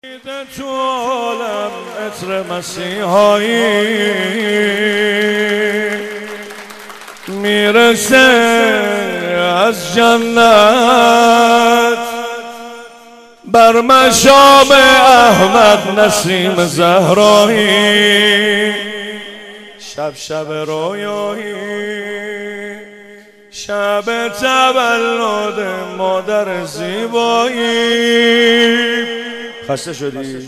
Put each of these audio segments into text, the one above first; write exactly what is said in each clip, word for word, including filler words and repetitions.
تو عالم عطر مسیحایی میرسه از جنت بر مشام احمد نسیم زهرایی شب شب رویایی شب تولد مادر زیبایی. خسته شدی؟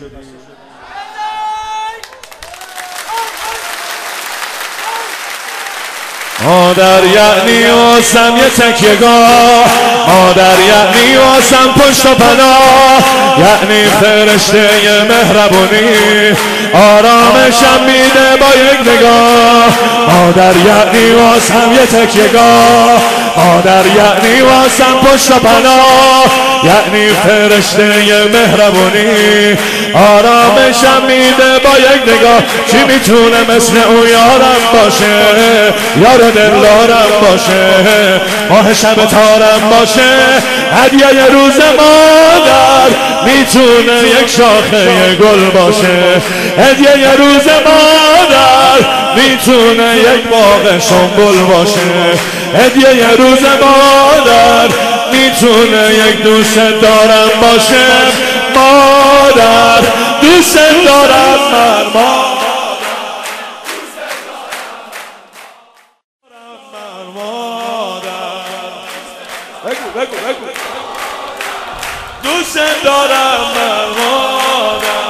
مادر یعنی واسم یه تکیه‌گاه، مادر یعنی واسم پشت و پناه، یعنی فرشته مهربونی آرامشم میده با یک نگاه. مادر یعنی واسم یه تکیه‌گاه، مادر یعنی واسم پشت و پناه، یعنی فرشته مهربونی آرامشم میده با یک نگاه. چی میتونه مثل او یارم باشه، یار دلدارم باشه، ماه شب تارم باشه. هدیه روز مادر میتونه یک شاخه گل باشه، هدیه روز مادر میتونه یک باغ سنبل باشه، هدیه روز مادر میتونه یک دوست دارم باشه. مادر دوست دارم من، مادر بگو بگو بگو دوست دارم من، مادر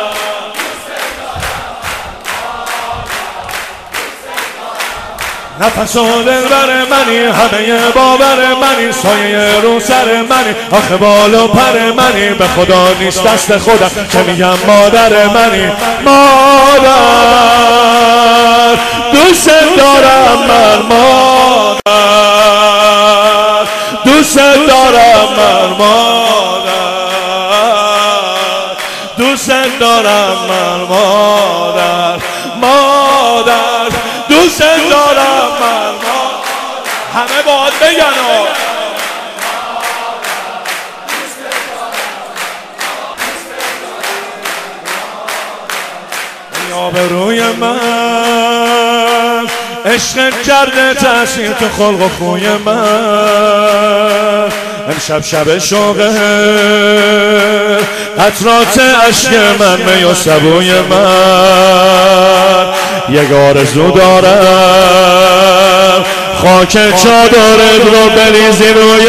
نفس و دلبر منی، همه باور منی، سایه رو سر منی، آخه بال و پر منی. به خدا نیست دست خودم که میگم مادر منی. مادر دوست دارم من، مادر دوست دارم من، مادر دوست دارم من، مادر مادر دوست دارم من. همه باید بگن یا به روی من عشق کرده تأثیر تو خلق و خوی من. امشب شب شوقه قطرات عشق من، می و سبوی من. یک آرزو دارم خاک چادرت رو بریزی روی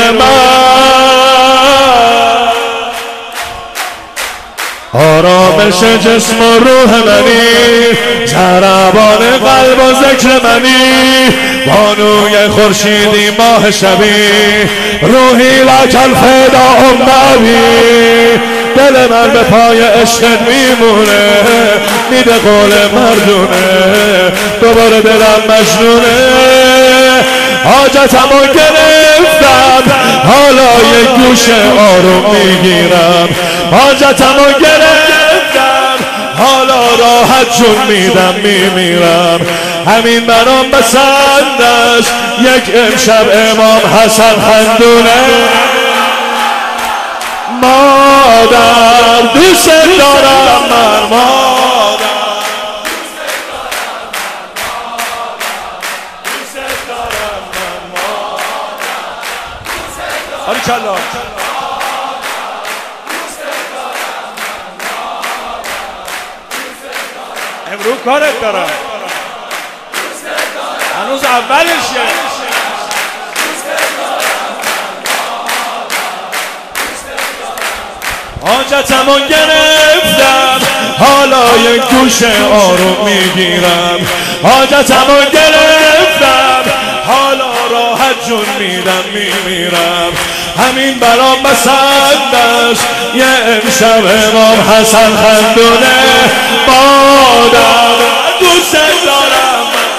من. آرامش جسم و روح منی، ضربان قلب و ذکر منی، بانوی خورشیدی ماه شبی، روحی لک الفدا نبی. دل من به پای عشقت میمونه، میده قول مردونه، دوباره دلم مجنونه. حاجتمو گرفتم حالا یک گوش آروم میگیرم، حاجتمو گرفتم حالا راحت جون میدم میمیرم. همین برام بسندش یک امشب امام حسن خندونه. مادر دوست دارم من، مادر دوست دارم من، مادر آریکالله امروز کارت دارم، هنوز اولشه. حاجتمو گرفتم حالا یک گوش آروم میگیرم، حاجتمو گرفتم حالا راحت جون میدم میمیرم. همین برام بسندش یه امشب امام حسن خندونه. مادر دوست دارم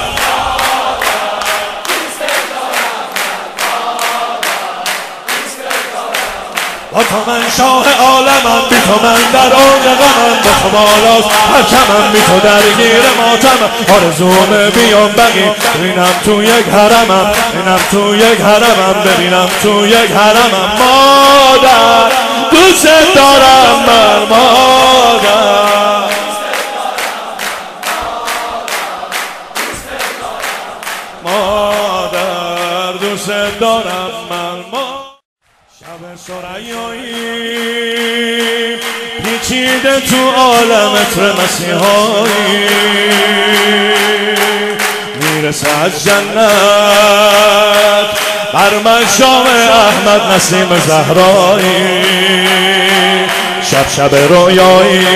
با تو من شاه عالمم، بی تو من در آن غمم، به خمالاست پرچمم، بی تو درگیر ماتمم. آرزومه بیام بقی ببینم تو یک حرمم، ببینم تو یک حرمم، ببینم تو یک حرمم. مادر دوست دارم من مادر مادر دوست دارم من مادر شب ثریایی پیچیده تو عالم عطر مسیحایی میرسه از جنت بر مشام احمد نسیم زهرایی شب شب رویایی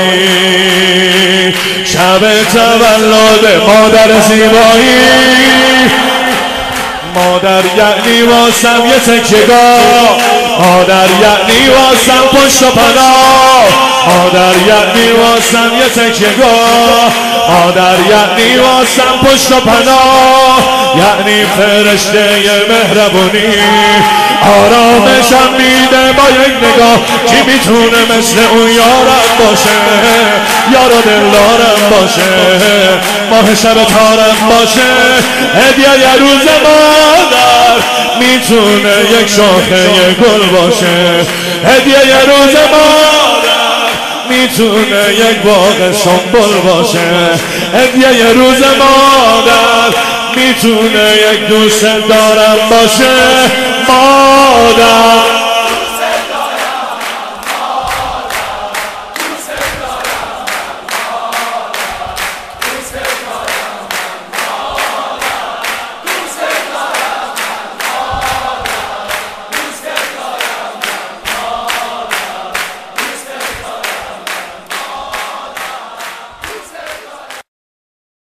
شب تولد مادر زیبایی مادر یعنی واسم یه تکیه‌گاه مادر یعنی واسم پشت و پناه مادر یعنی واسم یه تکیه‌گاه مادر یعنی واسم پشت و پناه یعنی فرشته مهربونی آرامشم میده با یک نگاه کی میتونه مثل اون یارم باشه یار و دلدارم باشه ماه شب تارم باشه هدیه یه روز مادر میتونه یک شاخه گل باشه هدیه یه روز مادر میتونه یک باغ سنبل باشه هدیه یه روز مادر میتونه یک دوست دارم باشه مادر